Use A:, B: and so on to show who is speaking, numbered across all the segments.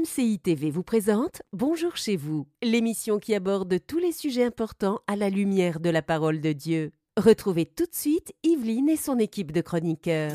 A: MCI TV vous présente Bonjour chez vous, l'émission qui aborde tous les sujets importants à la lumière de la parole de Dieu. Retrouvez tout de suite Yveline et son équipe de chroniqueurs.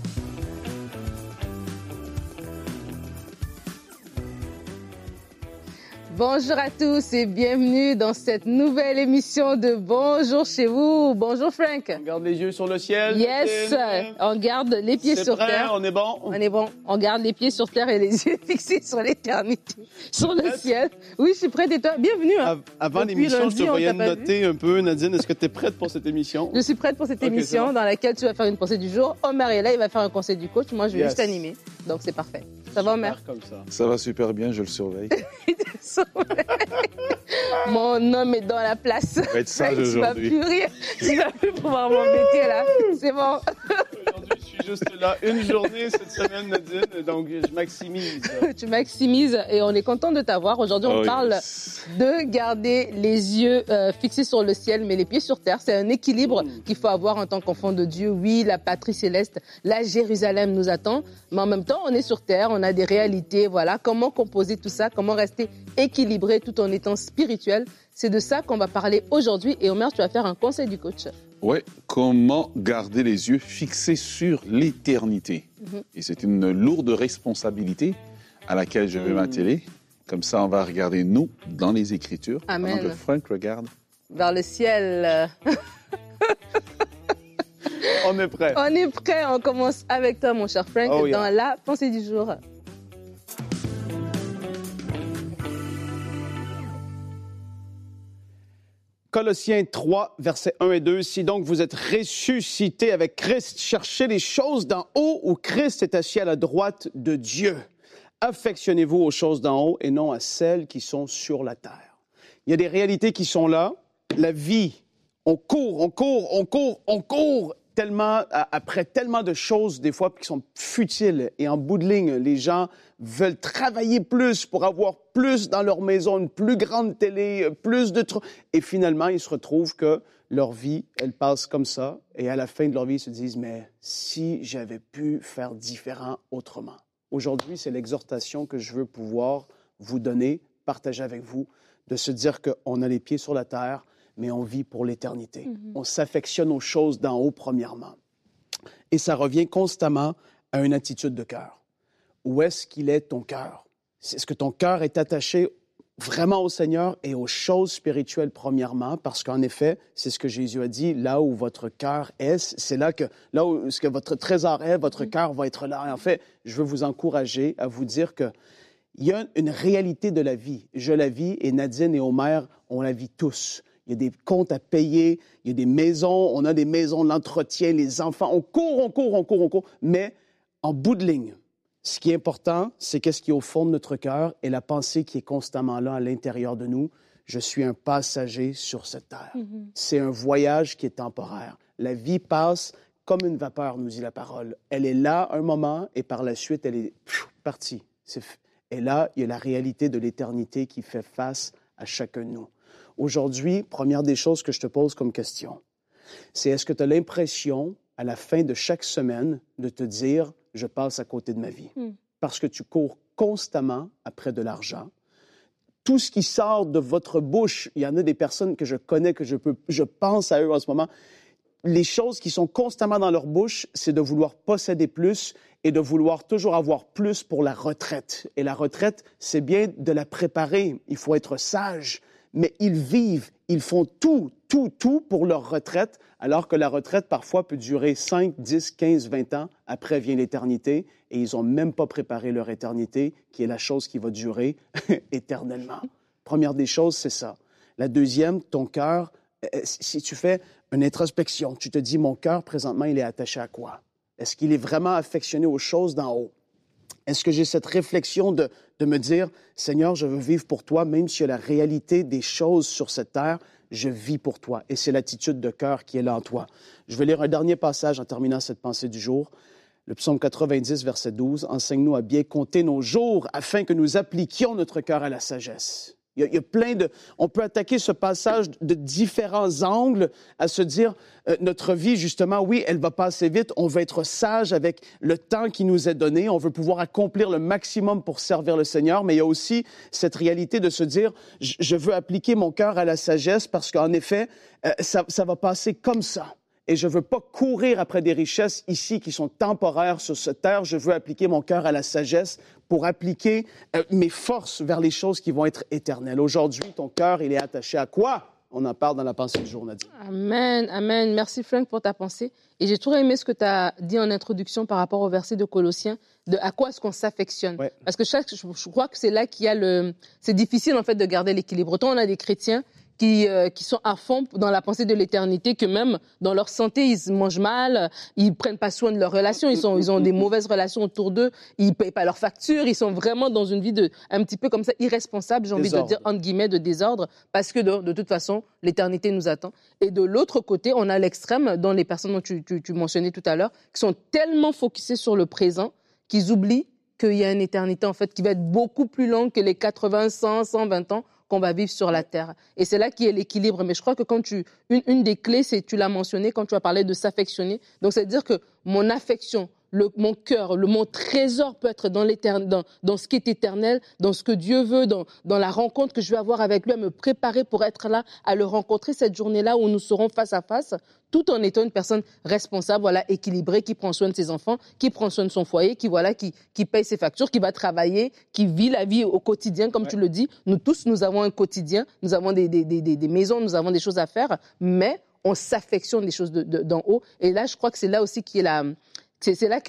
B: Bonjour à tous et bienvenue dans cette nouvelle émission de Bonjour chez vous. Bonjour Frank.
C: On garde les yeux sur le ciel.
B: Yes, on garde les pieds sur terre.
C: On est bon.
B: On est bon. On garde les pieds sur terre et les yeux fixés sur l'éternité, sur le ciel. Oui, je suis prête et toi, bienvenue.
C: Avant l'émission, je te voyais noter un peu. Nadine, est-ce que tu es prête pour cette émission?
B: Je suis prête pour cette émission dans laquelle tu vas faire une pensée du jour. Omer est là, il va faire un conseil du coach. Moi, je vais juste animer. Donc, c'est parfait. Ça va, Omer?
C: Comme ça.
D: Ça va super bien, je le surveille.
B: Mon homme est dans la place.
D: Ça va être sage aujourd'hui.
B: Tu vas plus rire. Tu vas plus pouvoir m'embêter, là. C'est bon.
C: Aujourd'hui, je suis juste là une journée cette semaine, Nadine, donc je maximise.
B: Tu maximises et on est content de t'avoir. Aujourd'hui, on parle de garder les yeux fixés sur le ciel, mais les pieds sur terre. C'est un équilibre qu'il faut avoir en tant qu'enfant de Dieu. Oui, la patrie céleste, la Jérusalem nous attend, mais en même temps, on est sur terre, on a des réalités. Voilà, comment composer tout ça, comment rester équilibré tout en étant spirituel. C'est de ça qu'on va parler aujourd'hui. Et Omer, tu vas faire un conseil du coach.
D: Oui, comment garder les yeux fixés sur l'éternité. Et c'est une lourde responsabilité à laquelle je vais m'atteler. Comme ça, on va regarder nous dans les Écritures.
B: Amen.
D: Pendant que Frank regarde
B: vers le ciel.
C: On est prêt.
B: On est prêt. On commence avec toi, mon cher Frank, dans la pensée du jour.
C: Colossiens 3, versets 1 et 2. Si donc vous êtes ressuscités avec Christ, cherchez les choses d'en haut où Christ est assis à la droite de Dieu. Affectionnez-vous aux choses d'en haut et non à celles qui sont sur la terre. Il y a des réalités qui sont là. La vie, on court tellement, après tellement de choses, des fois, qui sont futiles. Et en bout de ligne, les gens veulent travailler plus pour avoir plus dans leur maison, une plus grande télé, plus de trucs. Et finalement, ils se retrouvent que leur vie, elle passe comme ça. Et à la fin de leur vie, ils se disent, mais si j'avais pu faire différent autrement. Aujourd'hui, c'est l'exhortation que je veux pouvoir vous donner, partager avec vous, de se dire qu'on a les pieds sur la terre, mais on vit pour l'éternité. On s'affectionne aux choses d'en haut, premièrement. Et ça revient constamment à une attitude de cœur. Où est-ce qu'il est ton cœur? Est-ce que ton cœur est attaché vraiment au Seigneur et aux choses spirituelles, premièrement? Parce qu'en effet, c'est ce que Jésus a dit, là où votre cœur est, c'est là où ce que votre trésor est, votre cœur va être là. Et en fait, je veux vous encourager à vous dire que il y a une réalité de la vie. Je la vis et Nadine et Omer, on la vit tous. Il y a des comptes à payer, il y a des maisons, on a des maisons, l'entretien, les enfants. On court. Mais en bout de ligne, ce qui est important, c'est qu'est-ce qui est au fond de notre cœur et la pensée qui est constamment là à l'intérieur de nous. Je suis un passager sur cette terre. C'est un voyage qui est temporaire. La vie passe comme une vapeur, nous dit la parole. Elle est là un moment et par la suite, elle est partie. Et là, il y a la réalité de l'éternité qui fait face à chacun de nous. Aujourd'hui, première des choses que je te pose comme question, c'est est-ce que tu as l'impression, à la fin de chaque semaine, de te dire « je passe à côté de ma vie ». Parce que tu cours constamment après de l'argent. Tout ce qui sort de votre bouche, il y en a des personnes que je connais, que je pense à eux en ce moment, les choses qui sont constamment dans leur bouche, c'est de vouloir posséder plus et de vouloir toujours avoir plus pour la retraite. Et la retraite, c'est bien de la préparer. Il faut être sage. Mais ils vivent, ils font tout pour leur retraite, alors que la retraite, parfois, peut durer 5, 10, 15, 20 ans. Après vient l'éternité, et ils n'ont même pas préparé leur éternité, qui est la chose qui va durer éternellement. Première des choses, c'est ça. La deuxième, ton cœur, si tu fais une introspection, tu te dis, mon cœur, présentement, il est attaché à quoi? Est-ce qu'il est vraiment affectionné aux choses d'en haut? Est-ce que j'ai cette réflexion de me dire, Seigneur, je veux vivre pour toi, même s'il y a la réalité des choses sur cette terre, je vis pour toi. Et c'est l'attitude de cœur qui est là en toi. Je vais lire un dernier passage en terminant cette pensée du jour. Le psaume 90, verset 12. « Enseigne-nous à bien compter nos jours afin que nous appliquions notre cœur à la sagesse. » Il y a plein de... On peut attaquer ce passage de différents angles à se dire, notre vie, justement, oui, elle va passer vite. On veut être sage avec le temps qui nous est donné. On veut pouvoir accomplir le maximum pour servir le Seigneur. Mais il y a aussi cette réalité de se dire, je veux appliquer mon cœur à la sagesse parce qu'en effet, ça va passer comme ça. Et je ne veux pas courir après des richesses ici qui sont temporaires sur cette terre. Je veux appliquer mon cœur à la sagesse pour appliquer mes forces vers les choses qui vont être éternelles. Aujourd'hui, ton cœur, il est attaché à quoi? On en parle dans la pensée du jour, Nadine.
B: Amen, amen. Merci Frank pour ta pensée. Et j'ai toujours aimé ce que tu as dit en introduction par rapport au verset de Colossiens, de à quoi est-ce qu'on s'affectionne. Ouais. Parce que je crois que c'est là qu'il y a c'est difficile en fait de garder l'équilibre. Autant on a des chrétiens qui sont à fond dans la pensée de l'éternité, que même dans leur santé, ils mangent mal, ils prennent pas soin de leurs relations, ils ont des mauvaises relations autour d'eux, ils payent pas leurs factures, ils sont vraiment dans une vie un petit peu comme ça, irresponsable, j'ai envie de dire, entre guillemets, de désordre, parce que de toute façon, l'éternité nous attend. Et de l'autre côté, on a l'extrême dans les personnes dont tu mentionnais tout à l'heure, qui sont tellement focusées sur le présent, qu'ils oublient qu'il y a une éternité, en fait, qui va être beaucoup plus longue que les 80, 100, 120 ans qu'on va vivre sur la terre. Et c'est là qu'il y a l'équilibre. Mais je crois que une des clés, c'est, tu l'as mentionné, quand tu as parlé de s'affectionner. Donc, c'est-à-dire que mon affection, mon cœur, mon trésor peut être dans ce qui est éternel, dans ce que Dieu veut, dans la rencontre que je vais avoir avec lui, à me préparer pour être là, à le rencontrer cette journée-là où nous serons face à face, tout en étant une personne responsable, voilà, équilibrée, qui prend soin de ses enfants, qui prend soin de son foyer, qui paye ses factures, qui va travailler, qui vit la vie au quotidien, comme tu le dis. Nous tous, nous avons un quotidien, nous avons des maisons, nous avons des choses à faire, mais on s'affectionne des choses d'en haut. Et là, je crois que c'est là aussi c'est là que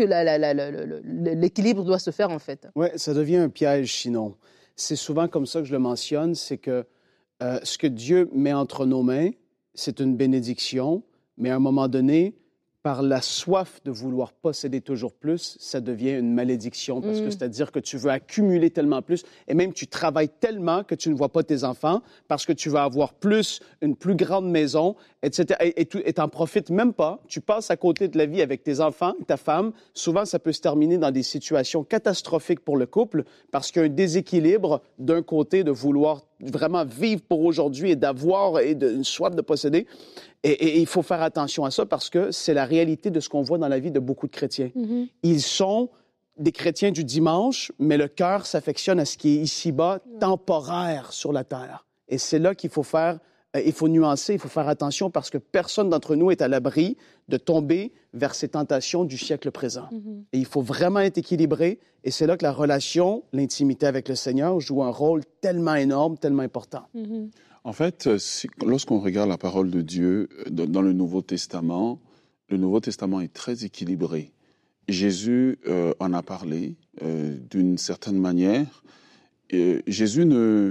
B: l'équilibre doit se faire, en fait.
C: Oui, ça devient un piège, sinon. C'est souvent comme ça que je le mentionne, c'est que ce que Dieu met entre nos mains, c'est une bénédiction, mais à un moment donné, par la soif de vouloir posséder toujours plus, ça devient une malédiction, parce que c'est-à-dire que tu veux accumuler tellement plus, et même tu travailles tellement que tu ne vois pas tes enfants, parce que tu vas avoir une plus grande maison, etc. Et tu n'en profites même pas. Tu passes à côté de la vie avec tes enfants, ta femme. Souvent, ça peut se terminer dans des situations catastrophiques pour le couple, parce qu'il y a un déséquilibre d'un côté de vouloir vraiment vivre pour aujourd'hui et d'avoir une soif de posséder. Et il faut faire attention à ça parce que c'est la réalité de ce qu'on voit dans la vie de beaucoup de chrétiens. Mm-hmm. Ils sont des chrétiens du dimanche, mais le cœur s'affectionne à ce qui est ici-bas, temporaire sur la terre. Et c'est là qu'il faut il faut nuancer, il faut faire attention parce que personne d'entre nous est à l'abri de tomber vers ces tentations du siècle présent. Mm-hmm. Et il faut vraiment être équilibré. Et c'est là que la relation, l'intimité avec le Seigneur joue un rôle tellement énorme, tellement important.
B: Mm-hmm.
D: En fait, lorsqu'on regarde la parole de Dieu dans le Nouveau Testament est très équilibré. Jésus en a parlé d'une certaine manière. Jésus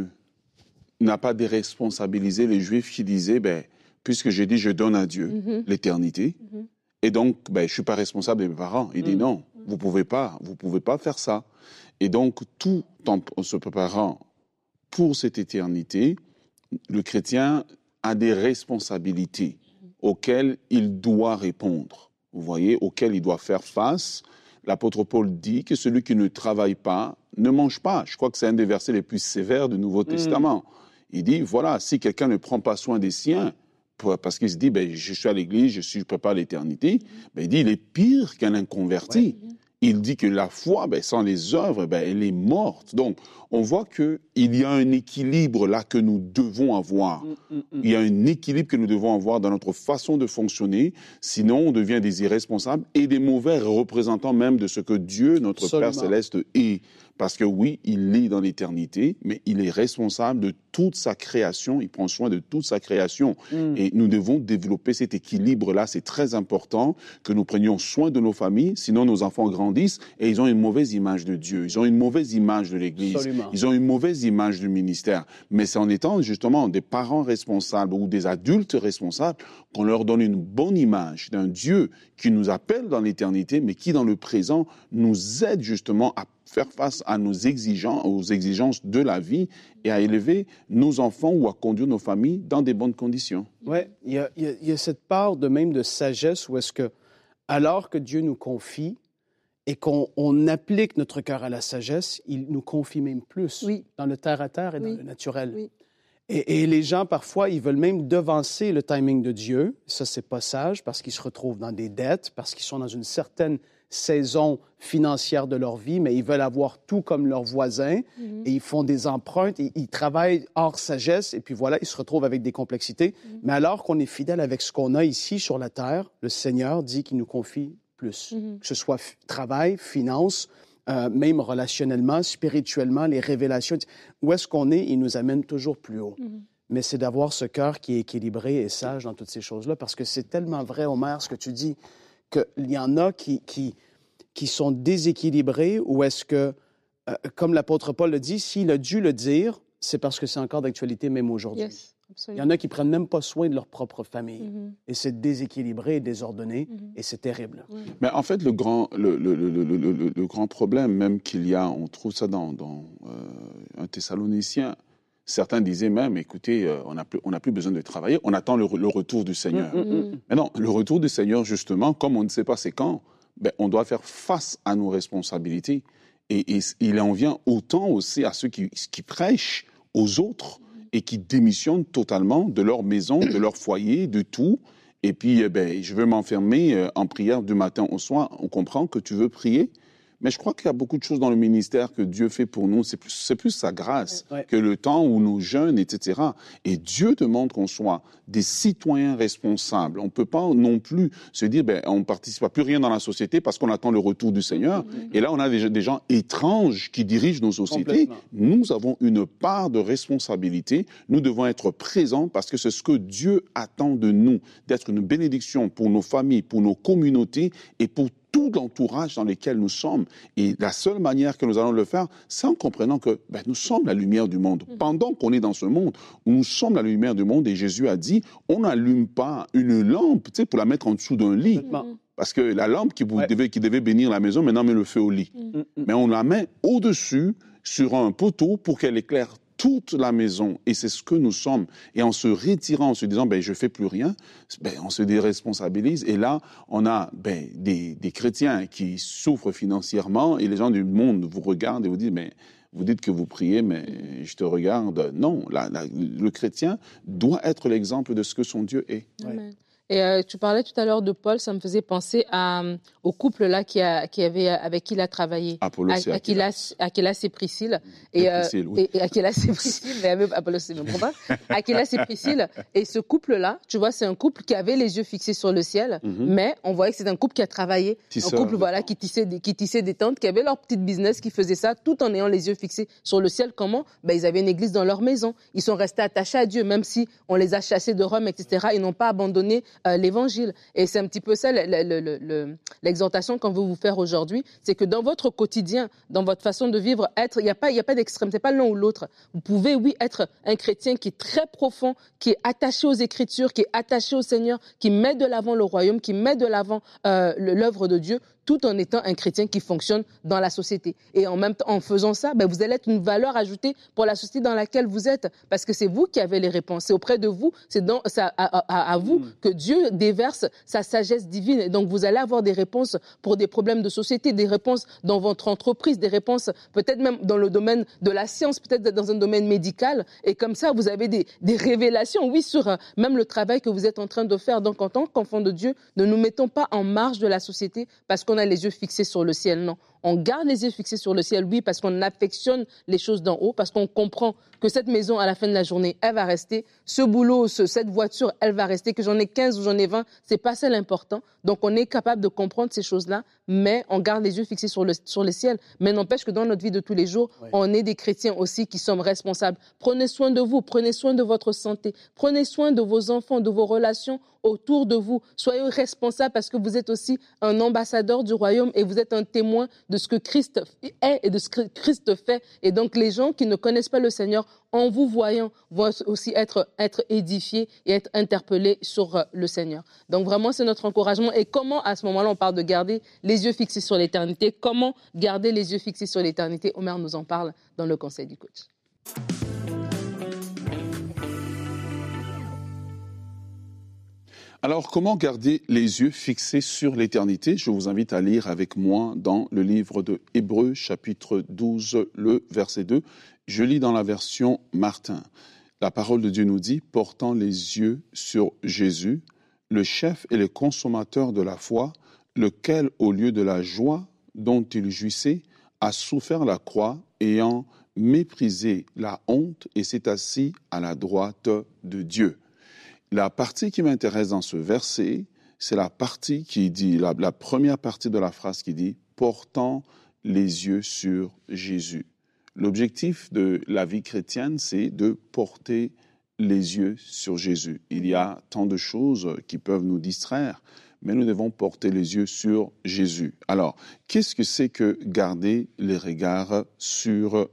D: n'a pas déresponsabilisé les Juifs qui disaient, puisque j'ai dit je donne à Dieu l'éternité, et donc je ne suis pas responsable de mes parents. Il dit non, vous pouvez pas faire ça. Et donc, tout en se préparant pour cette éternité, le chrétien a des responsabilités auxquelles il doit répondre, vous voyez, auxquelles il doit faire face. L'apôtre Paul dit que celui qui ne travaille pas ne mange pas. Je crois que c'est un des versets les plus sévères du Nouveau Testament. Il dit, voilà, si quelqu'un ne prend pas soin des siens, parce qu'il se dit, je suis à l'église, je prépare l'éternité, il dit, il est pire qu'un inconverti. Ouais. Il dit que la foi, sans les œuvres, elle est morte. Donc, on voit qu'il y a un équilibre là que nous devons avoir. Il y a un équilibre que nous devons avoir dans notre façon de fonctionner. Sinon, on devient des irresponsables et des mauvais représentants même de ce que Dieu, notre Père Céleste, est. Parce que oui, il est dans l'éternité, mais il est responsable de toute sa création. Il prend soin de toute sa création. Et nous devons développer cet équilibre-là. C'est très important que nous prenions soin de nos familles. Sinon, nos enfants grandissent et ils ont une mauvaise image de Dieu. Ils ont une mauvaise image de l'Église. Absolument. Ils ont une mauvaise image du ministère. Mais c'est en étant justement des parents responsables ou des adultes responsables qu'on leur donne une bonne image d'un Dieu qui nous appelle dans l'éternité, mais qui dans le présent nous aide justement à faire face à aux exigences de la vie et à élever nos enfants ou à conduire nos familles dans des bonnes conditions.
C: Oui, il y a cette part de sagesse où est-ce que, alors que Dieu nous confie, et qu'on applique notre cœur à la sagesse, il nous confie même plus dans le terre-à-terre et dans le naturel. Oui. Et les gens, parfois, ils veulent même devancer le timing de Dieu. Ça, c'est pas sage parce qu'ils se retrouvent dans des dettes, parce qu'ils sont dans une certaine saison financière de leur vie, mais ils veulent avoir tout comme leurs voisins et ils font des empruntes, ils travaillent hors sagesse et puis voilà, ils se retrouvent avec des complexités. Mais alors qu'on est fidèle avec ce qu'on a ici sur la terre, le Seigneur dit qu'il nous confie plus, que ce soit travail, finance, même relationnellement, spirituellement, les révélations. Où est-ce qu'on est? Il nous amène toujours plus haut. Mais c'est d'avoir ce cœur qui est équilibré et sage dans toutes ces choses-là, parce que c'est tellement vrai, Omer, ce que tu dis, qu'il y en a qui sont déséquilibrés, ou est-ce que, comme l'apôtre Paul le dit, s'il a dû le dire, c'est parce que c'est encore d'actualité même aujourd'hui. Yes, il y en a qui ne prennent même pas soin de leur propre famille. Et c'est déséquilibré et désordonné, et c'est terrible.
D: Mais en fait, le grand problème même qu'il y a, on trouve ça dans 1 Thessaloniciens. Certains disaient même, écoutez, on n'a plus besoin de travailler, on attend le retour du Seigneur. Mais non, le retour du Seigneur, justement, comme on ne sait pas c'est quand, on doit faire face à nos responsabilités. Et il en vient autant aussi à ceux qui prêchent aux autres et qui démissionnent totalement de leur maison, de leur foyer, de tout. Et puis, je veux m'enfermer en prière du matin au soir. On comprend que tu veux prier. Mais je crois qu'il y a beaucoup de choses dans le ministère que Dieu fait pour nous. C'est plus sa grâce que le temps où nous jeûnons, etc. Et Dieu demande qu'on soit des citoyens responsables. On ne peut pas non plus se dire, on ne participe à plus rien dans la société parce qu'on attend le retour du Seigneur. Et là, on a des gens étranges qui dirigent nos sociétés. Nous avons une part de responsabilité. Nous devons être présents parce que c'est ce que Dieu attend de nous, d'être une bénédiction pour nos familles, pour nos communautés et pour tout l'entourage dans lequel nous sommes. Et la seule manière que nous allons le faire, c'est en comprenant que nous sommes la lumière du monde. Pendant qu'on est dans ce monde, où nous sommes la lumière du monde, et Jésus a dit, on n'allume pas une lampe pour la mettre en dessous d'un lit. Parce que la lampe qui devait bénir la maison, maintenant met le feu au lit. Mais on la met au-dessus, sur un poteau, pour qu'elle éclaire toute la maison, et c'est ce que nous sommes. Et en se retirant, en se disant, je ne fais plus rien, on se déresponsabilise. Et là, on a des chrétiens qui souffrent financièrement, et les gens du monde vous regardent et vous disent, vous dites que vous priez, mais je te regarde. Non, le chrétien doit être l'exemple de ce que son Dieu est.
B: Amen. Et tu parlais tout à l'heure de Paul, ça me faisait penser au couple là avec qui il a travaillé.
D: Apollos et
B: Aquila et Priscille. Et Aquila et Priscille, mais même Apollos c'est même pas. Aquila et Priscille. Et ce couple-là, tu vois, c'est un couple qui avait les yeux fixés sur le ciel, mais on voyait que c'est un couple qui a travaillé. Un couple qui tissait des tentes, qui avait leur petite business, qui faisait ça tout en ayant les yeux fixés sur le ciel. Comment? Ils avaient une église dans leur maison. Ils sont restés attachés à Dieu, même si on les a chassés de Rome, etc. Ils n'ont pas abandonné l'évangile. Et c'est un petit peu ça l'exhortation qu'on veut vous faire aujourd'hui, c'est que dans votre quotidien, dans votre façon de vivre, il n'y a pas d'extrême, c'est pas l'un ou l'autre. Vous pouvez, oui, être un chrétien qui est très profond, qui est attaché aux Écritures, qui est attaché au Seigneur, qui met de l'avant le royaume, qui met de l'avant l'œuvre de Dieu, tout en étant un chrétien qui fonctionne dans la société. Et en même temps, en faisant ça, vous allez être une valeur ajoutée pour la société dans laquelle vous êtes, parce que c'est vous qui avez les réponses. C'est auprès de vous, c'est à vous que Dieu déverse sa sagesse divine. Et donc, vous allez avoir des réponses pour des problèmes de société, des réponses dans votre entreprise, des réponses peut-être même dans le domaine de la science, peut-être dans un domaine médical. Et comme ça, vous avez des révélations, oui, sur même le travail que vous êtes en train de faire. Donc, en tant qu'enfant de Dieu, ne nous mettons pas en marge de la société parce qu'on a les yeux fixés sur le ciel, non. On garde les yeux fixés sur le ciel, oui, parce qu'on affectionne les choses d'en haut, parce qu'on comprend que cette maison, à la fin de la journée, elle va rester. Ce boulot, cette voiture, elle va rester. Que j'en ai 15 ou j'en ai 20, c'est pas ça l'important. Donc, on est capable de comprendre ces choses-là, mais on garde les yeux fixés sur le ciel. Mais n'empêche que dans notre vie de tous les jours, on est des chrétiens aussi qui sommes responsables. Prenez soin de vous, prenez soin de votre santé, prenez soin de vos enfants, de vos relations autour de vous. Soyez responsables parce que vous êtes aussi un ambassadeur du royaume et vous êtes un témoin de ce que Christ est et de ce que Christ fait. Et donc, les gens qui ne connaissent pas le Seigneur, en vous voyant, vont aussi être édifiés et être interpellés sur le Seigneur. Donc, vraiment, c'est notre encouragement. Et comment, à ce moment-là, on parle de garder les yeux fixés sur l'éternité. Comment garder les yeux fixés sur l'éternité? Omer nous en parle dans le Conseil du Coach.
D: Alors, comment garder les yeux fixés sur l'éternité? Je vous invite à lire avec moi dans le livre de Hébreux, chapitre 12, le verset 2. Je lis dans la version Martin. La parole de Dieu nous dit, portant les yeux sur Jésus, le chef et le consommateur de la foi, lequel, au lieu de la joie dont il jouissait, a souffert la croix, ayant méprisé la honte et s'est assis à la droite de Dieu. La partie qui m'intéresse dans ce verset, c'est la partie qui dit, la première partie de la phrase qui dit « portant les yeux sur Jésus ». L'objectif de la vie chrétienne, c'est de porter les yeux sur Jésus. Il y a tant de choses qui peuvent nous distraire, mais nous devons porter les yeux sur Jésus. Alors, qu'est-ce que c'est que garder les regards sur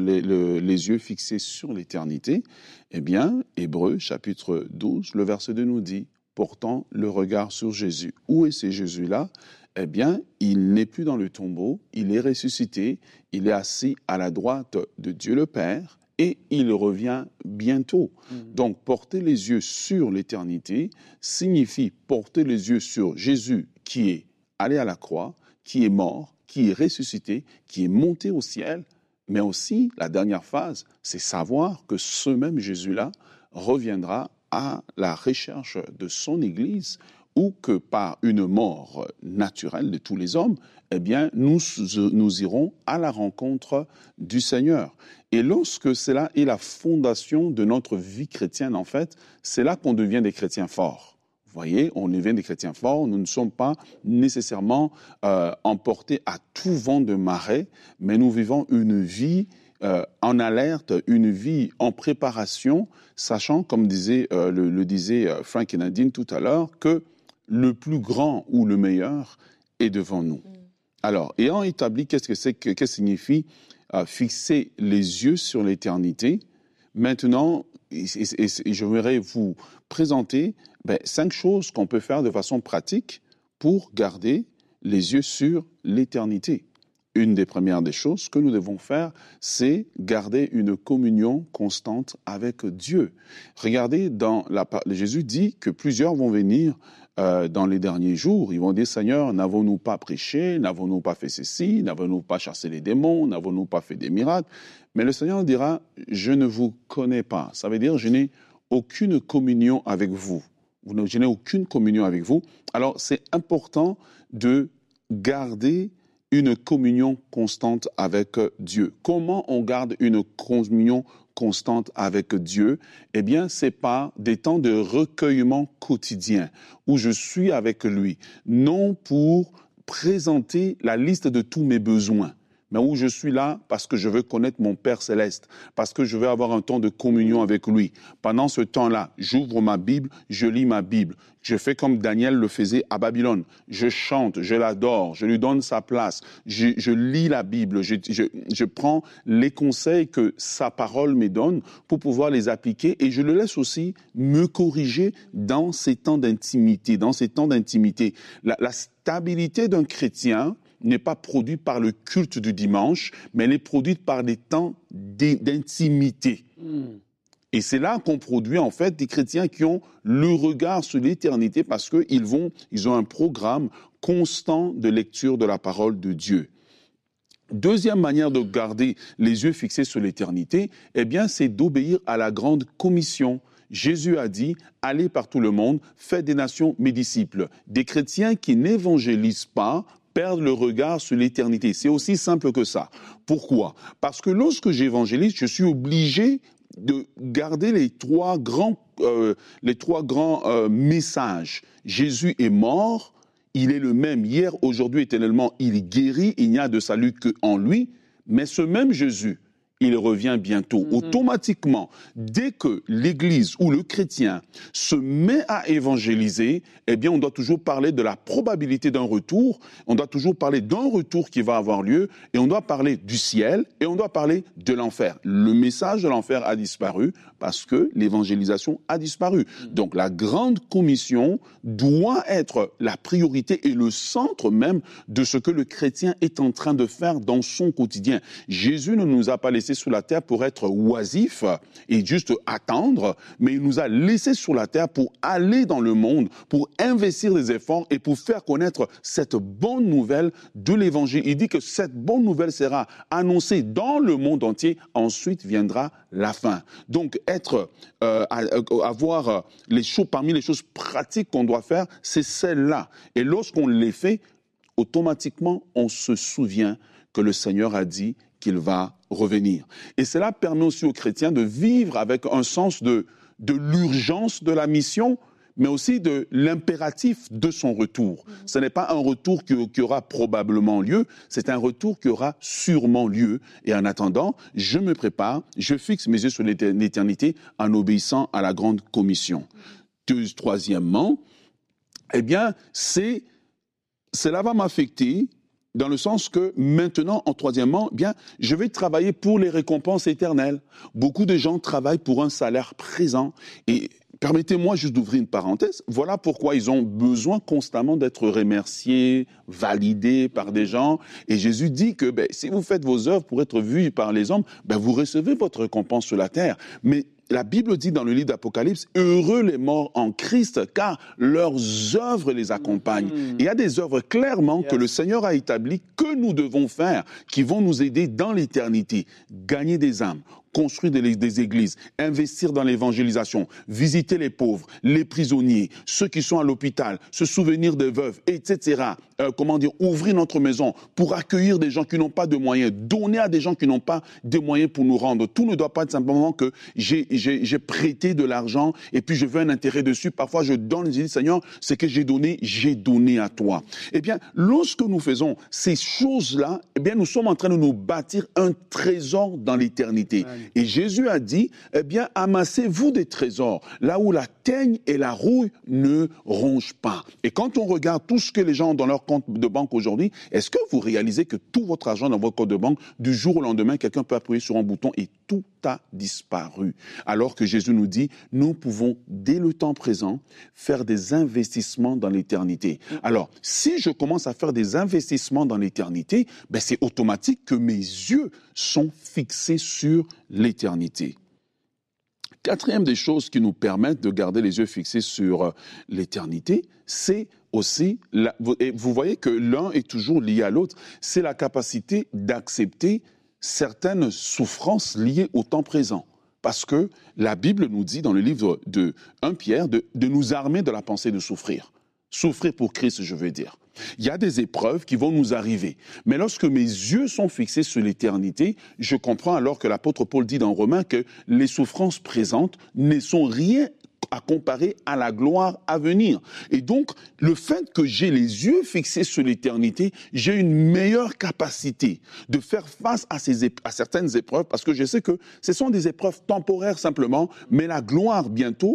D: les yeux fixés sur l'éternité? Eh bien, Hébreux, chapitre 12, le verset 2 nous dit « portant le regard sur Jésus ». Où est ce Jésus-là? Eh bien, il n'est plus dans le tombeau, il est ressuscité, il est assis à la droite de Dieu le Père et il revient bientôt. Donc, porter les yeux sur l'éternité signifie porter les yeux sur Jésus qui est allé à la croix, qui est mort, qui est ressuscité, qui est monté au ciel. Mais aussi, la dernière phase, c'est savoir que ce même Jésus-là reviendra à la recherche de son Église, ou que par une mort naturelle de tous les hommes, eh bien, nous irons à la rencontre du Seigneur. Et lorsque cela est la fondation de notre vie chrétienne, en fait, c'est là qu'on devient des chrétiens forts. Vous voyez, on devient des chrétiens forts, nous ne sommes pas nécessairement emportés à tout vent de marée, mais nous vivons une vie en alerte, une vie en préparation, sachant, comme le disait Frank et Nadine tout à l'heure, que le plus grand ou le meilleur est devant nous. Alors, ayant établi qu'est-ce que signifie fixer les yeux sur l'éternité, maintenant, je voudrais vous présenter 5 choses qu'on peut faire de façon pratique pour garder les yeux sur l'éternité. Une des premières des choses que nous devons faire, c'est garder une communion constante avec Dieu. Regardez, Jésus dit que plusieurs vont venir dans les derniers jours. Ils vont dire, Seigneur, n'avons-nous pas prêché, n'avons-nous pas fait ceci, n'avons-nous pas chassé les démons, n'avons-nous pas fait des miracles? Mais le Seigneur dira, je ne vous connais pas. Ça veut dire, je n'ai aucune communion avec vous. Je n'ai aucune communion avec vous. Alors, c'est important de garder une communion constante avec Dieu. Comment on garde une communion constante avec Dieu? Eh bien, c'est par des temps de recueillement quotidien où je suis avec lui, non pour présenter la liste de tous mes besoins, mais où je suis là parce que je veux connaître mon Père Céleste, parce que je veux avoir un temps de communion avec lui. Pendant ce temps-là, j'ouvre ma Bible, je lis ma Bible. Je fais comme Daniel le faisait à Babylone. Je chante, je l'adore, je lui donne sa place. Je lis la Bible, je prends les conseils que sa parole me donne pour pouvoir les appliquer et je le laisse aussi me corriger dans ces temps d'intimité. La stabilité d'un chrétien n'est pas produite par le culte du dimanche, mais elle est produite par des temps d'intimité. Et c'est là qu'on produit en fait des chrétiens qui ont le regard sur l'éternité parce qu'ils ont un programme constant de lecture de la parole de Dieu. Deuxième manière de garder les yeux fixés sur l'éternité, eh bien, c'est d'obéir à la grande commission. Jésus a dit, allez par tout le monde, faites des nations mes disciples. Des chrétiens qui n'évangélisent pas perdent le regard sur l'éternité. C'est aussi simple que ça. Pourquoi? Parce que lorsque j'évangélise, je suis obligé de garder les trois grands messages. Jésus est mort, il est le même hier, aujourd'hui, éternellement, il guérit, il n'y a de salut qu'en lui, mais ce même Jésus, il revient bientôt. Automatiquement, dès que l'Église ou le chrétien se met à évangéliser, eh bien, on doit toujours parler de la probabilité d'un retour, on doit toujours parler d'un retour qui va avoir lieu, et on doit parler du ciel, et on doit parler de l'enfer. Le message de l'enfer a disparu parce que l'évangélisation a disparu. Donc, la grande commission doit être la priorité et le centre même de ce que le chrétien est en train de faire dans son quotidien. Jésus ne nous a pas laissé laissés sur la terre pour être oisifs et juste attendre, mais il nous a laissés sur la terre pour aller dans le monde, pour investir des efforts et pour faire connaître cette bonne nouvelle de l'Évangile. Il dit que cette bonne nouvelle sera annoncée dans le monde entier, ensuite viendra la fin. Donc, avoir les choses, parmi les choses pratiques qu'on doit faire, c'est celle-là. Et lorsqu'on les fait, automatiquement, on se souvient que le Seigneur a dit qu'il va revenir. Et cela permet aussi aux chrétiens de vivre avec un sens de l'urgence de la mission, mais aussi de l'impératif de son retour. Ce n'est pas un retour qui aura probablement lieu, c'est un retour qui aura sûrement lieu. Et en attendant, je me prépare, je fixe mes yeux sur l'éternité en obéissant à la grande commission. Troisièmement, eh bien, cela va m'affecter dans le sens que maintenant, troisièmement, eh bien, je vais travailler pour les récompenses éternelles. Beaucoup de gens travaillent pour un salaire présent. Et permettez-moi juste d'ouvrir une parenthèse. Voilà pourquoi ils ont besoin constamment d'être remerciés, validés par des gens. Et Jésus dit que si vous faites vos œuvres pour être vus par les hommes, vous recevez votre récompense sur la terre. Mais la Bible dit dans le livre d'Apocalypse, « Heureux les morts en Christ, car leurs œuvres les accompagnent. » Il y a des œuvres clairement que le Seigneur a établies que nous devons faire, qui vont nous aider dans l'éternité. Gagner des âmes, construire des églises, investir dans l'évangélisation, visiter les pauvres, les prisonniers, ceux qui sont à l'hôpital, se souvenir des veuves, etc. Ouvrir notre maison pour accueillir des gens qui n'ont pas de moyens, donner à des gens qui n'ont pas de moyens pour nous rendre. Tout ne doit pas être simplement que j'ai prêté de l'argent et puis je veux un intérêt dessus. Parfois, je donne, je dis, Seigneur, ce que j'ai donné à toi. Eh bien, lorsque nous faisons ces choses-là, eh bien, nous sommes en train de nous bâtir un trésor dans l'éternité. Et Jésus a dit, eh bien, amassez-vous des trésors, là où la teigne et la rouille ne rongent pas. Et quand on regarde tout ce que les gens ont dans leur compte de banque aujourd'hui, est-ce que vous réalisez que tout votre argent dans votre compte de banque, du jour au lendemain, quelqu'un peut appuyer sur un bouton et tout a disparu? Alors que Jésus nous dit, nous pouvons, dès le temps présent, faire des investissements dans l'éternité. Alors, si je commence à faire des investissements dans l'éternité, c'est automatique que mes yeux sont fixés sur l'éternité. Quatrième des choses qui nous permettent de garder les yeux fixés sur l'éternité, c'est aussi, vous voyez que l'un est toujours lié à l'autre, c'est la capacité d'accepter certaines souffrances liées au temps présent. Parce que la Bible nous dit dans le livre de 1 Pierre de nous armer de la pensée de souffrir. Souffrir pour Christ, je veux dire. Il y a des épreuves qui vont nous arriver. Mais lorsque mes yeux sont fixés sur l'éternité, je comprends alors que l'apôtre Paul dit dans Romains que les souffrances présentes ne sont rien à comparer à la gloire à venir. Et donc, le fait que j'ai les yeux fixés sur l'éternité, j'ai une meilleure capacité de faire face à certaines épreuves, parce que je sais que ce sont des épreuves temporaires simplement, mais la gloire bientôt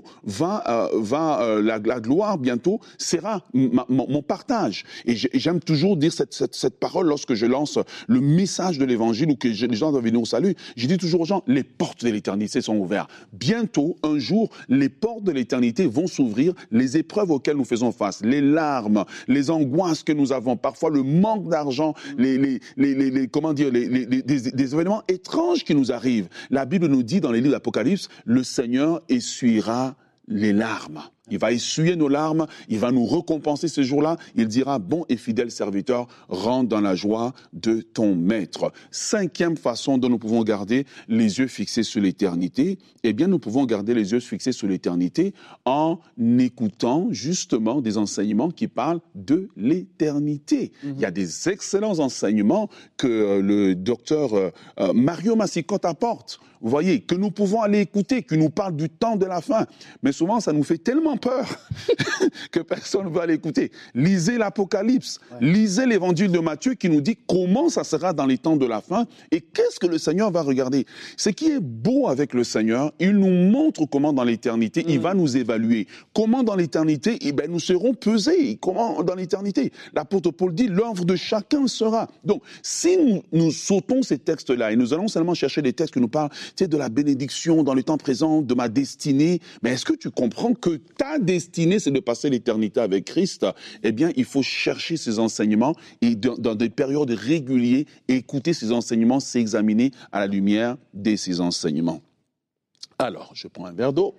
D: la gloire bientôt sera mon partage. Et j'aime toujours dire cette parole lorsque je lance le message de l'évangile ou que les gens doivent venir au salut. Je dis toujours aux gens, les portes de l'éternité sont ouvertes. Bientôt, un jour, les portes de l'éternité vont s'ouvrir, les épreuves auxquelles nous faisons face, les larmes, les angoisses que nous avons, parfois le manque d'argent, des événements étranges qui nous arrivent. La Bible nous dit dans les livres d'Apocalypse, le Seigneur essuiera les larmes. Il va essuyer nos larmes, il va nous récompenser ce jour-là. Il dira, bon et fidèle serviteur, rentre dans la joie de ton maître. Cinquième façon dont nous pouvons garder les yeux fixés sur l'éternité, eh bien, nous pouvons garder les yeux fixés sur l'éternité en écoutant justement des enseignements qui parlent de l'éternité. Il y a des excellents enseignements que le docteur Mario Massicotte apporte. Vous voyez, que nous pouvons aller écouter, qui nous parle du temps de la fin. Mais souvent, ça nous fait tellement peur que personne ne veut aller écouter. Lisez l'Apocalypse, lisez l'évangile de Matthieu qui nous dit comment ça sera dans les temps de la fin et qu'est-ce que le Seigneur va regarder. Ce qui est beau avec le Seigneur, il nous montre comment dans l'éternité, il va nous évaluer. Comment dans l'éternité, nous serons pesés. Comment dans l'éternité. L'apôtre Paul dit, l'œuvre de chacun sera. Donc, si nous sautons ces textes-là et nous allons seulement chercher des textes qui nous parlent de la bénédiction dans le temps présent, de ma destinée, mais est-ce que tu comprends que ta ta destinée, c'est de passer l'éternité avec Christ, eh bien, il faut chercher ces enseignements et dans des périodes régulières, écouter ces enseignements, s'examiner à la lumière de ces enseignements. Alors, je prends un verre d'eau.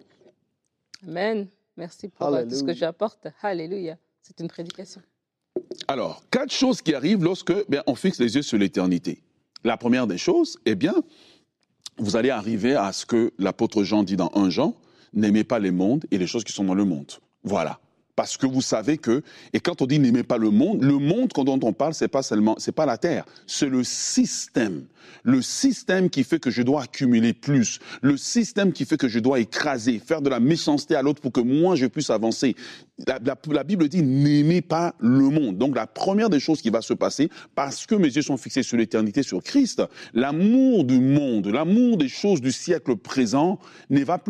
B: Amen. Merci pour tout ce que tu apportes. Alléluia. C'est une prédication.
D: Alors, 4 choses qui arrivent lorsque on fixe les yeux sur l'éternité. La première des choses, eh bien, vous allez arriver à ce que l'apôtre Jean dit dans 1 Jean, n'aimez pas les mondes et les choses qui sont dans le monde. Voilà. Parce que vous savez que, et quand on dit n'aimez pas le monde dont on parle, c'est pas la terre, c'est le système. Le système qui fait que je dois accumuler plus. Le système qui fait que je dois écraser, faire de la méchanceté à l'autre pour que moi je puisse avancer. La Bible dit n'aimez pas le monde. Donc la première des choses qui va se passer, parce que mes yeux sont fixés sur l'éternité, sur Christ, l'amour du monde, l'amour des choses du siècle présent ne va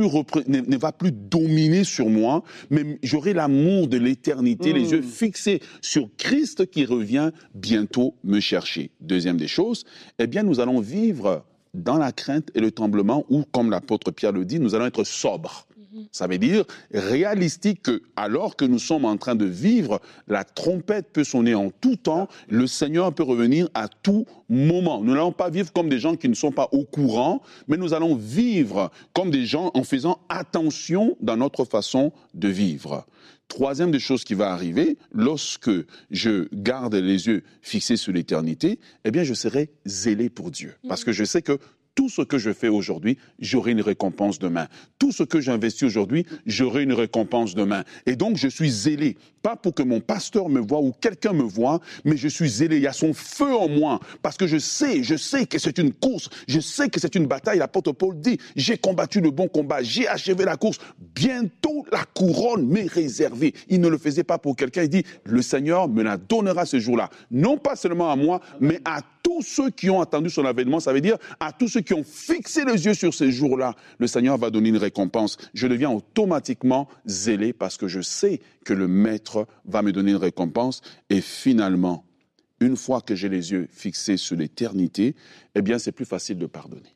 D: plus dominer sur moi, mais j'aurai l'amour de l'éternité, les yeux fixés sur Christ qui revient bientôt me chercher. Deuxième des choses, eh bien nous allons vivre dans la crainte et le tremblement, ou comme l'apôtre Pierre le dit, nous allons être sobres. Ça veut dire réalistique que, alors que nous sommes en train de vivre, la trompette peut sonner en tout temps, le Seigneur peut revenir à tout moment. Nous n'allons pas vivre comme des gens qui ne sont pas au courant, mais nous allons vivre comme des gens en faisant attention dans notre façon de vivre. Troisième des choses qui va arriver, lorsque je garde les yeux fixés sur l'éternité, eh bien je serai zélé pour Dieu. Parce que je sais que tout ce que je fais aujourd'hui, j'aurai une récompense demain. Tout ce que j'investis aujourd'hui, j'aurai une récompense demain. Et donc, je suis zélé. Pas pour que mon pasteur me voie ou quelqu'un me voie, mais je suis zélé. Il y a son feu en moi. Parce que je sais que c'est une course. Je sais que c'est une bataille. L'apôtre Paul dit, j'ai combattu le bon combat. J'ai achevé la course. Bientôt, la couronne m'est réservée. Il ne le faisait pas pour quelqu'un. Il dit, le Seigneur me la donnera ce jour-là. Non pas seulement à moi, mais à tous ceux qui ont attendu son avènement. Ça veut dire à tous ceux qui ont fixé les yeux sur ces jours-là. Le Seigneur va donner une récompense. Je deviens automatiquement zélé parce que je sais que le Maître va me donner une récompense. Et finalement, une fois que j'ai les yeux fixés sur l'éternité, eh bien, c'est plus facile de pardonner.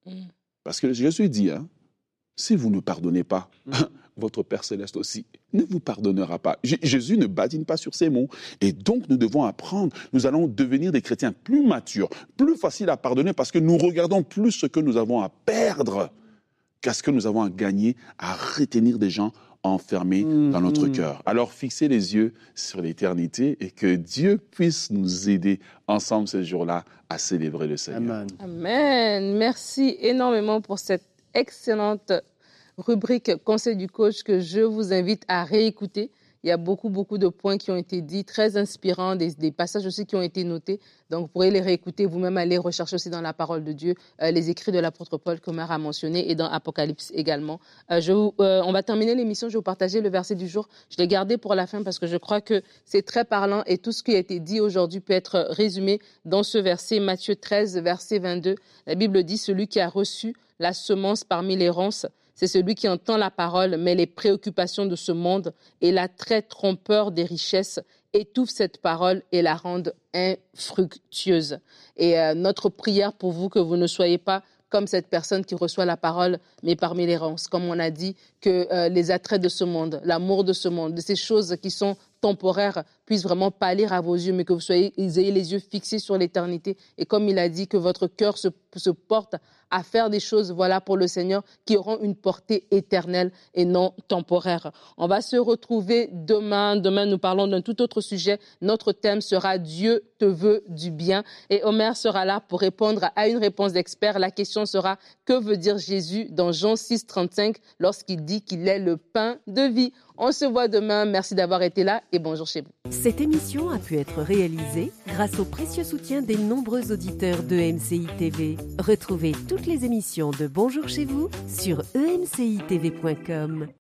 D: Parce que Jésus dit, si vous ne pardonnez pas, votre Père Céleste aussi ne vous pardonnera pas. Jésus ne badine pas sur ces mots. Et donc, nous devons apprendre. Nous allons devenir des chrétiens plus matures, plus faciles à pardonner parce que nous regardons plus ce que nous avons à perdre qu'à ce que nous avons à gagner, à retenir des gens enfermés dans notre cœur. Alors, fixez les yeux sur l'éternité et que Dieu puisse nous aider ensemble ce jour-là à célébrer le Seigneur.
B: Amen. Merci énormément pour cette excellente rubrique Conseil du coach que je vous invite à réécouter. Il y a beaucoup de points qui ont été dits, très inspirants, des passages aussi qui ont été notés. Donc, vous pourrez les réécouter, vous-même aller rechercher aussi dans la parole de Dieu, les écrits de l'apôtre Paul qu'Omar a mentionné et dans Apocalypse également. On va terminer l'émission, je vais vous partager le verset du jour. Je l'ai gardé pour la fin parce que je crois que c'est très parlant et tout ce qui a été dit aujourd'hui peut être résumé dans ce verset, Matthieu 13, verset 22. La Bible dit, celui qui a reçu la semence parmi les ronces, c'est celui qui entend la parole, mais les préoccupations de ce monde et l'attrait trompeur des richesses étouffent cette parole et la rendent infructueuse. Et notre prière pour vous, que vous ne soyez pas comme cette personne qui reçoit la parole, mais parmi les ronces. Comme on a dit, que les attraits de ce monde, l'amour de ce monde, de ces choses qui sont temporaires puissent vraiment pâlir à vos yeux, mais que vous ayez les yeux fixés sur l'éternité. Et comme il a dit, que votre cœur se porte à faire des choses, voilà, pour le Seigneur, qui auront une portée éternelle et non temporaire. On va se retrouver demain. Demain, nous parlons d'un tout autre sujet. Notre thème sera « Dieu te veut du bien ». Et Omer sera là pour répondre à une réponse d'expert. La question sera « Que veut dire Jésus dans Jean 6, 35 lorsqu'il dit qu'il est le pain de vie ?» On se voit demain. Merci d'avoir été là et bonjour chez vous.
A: Cette émission a pu être réalisée grâce au précieux soutien des nombreux auditeurs de MCI TV. Retrouvez toutes les émissions de Bonjour chez vous sur emcitv.com.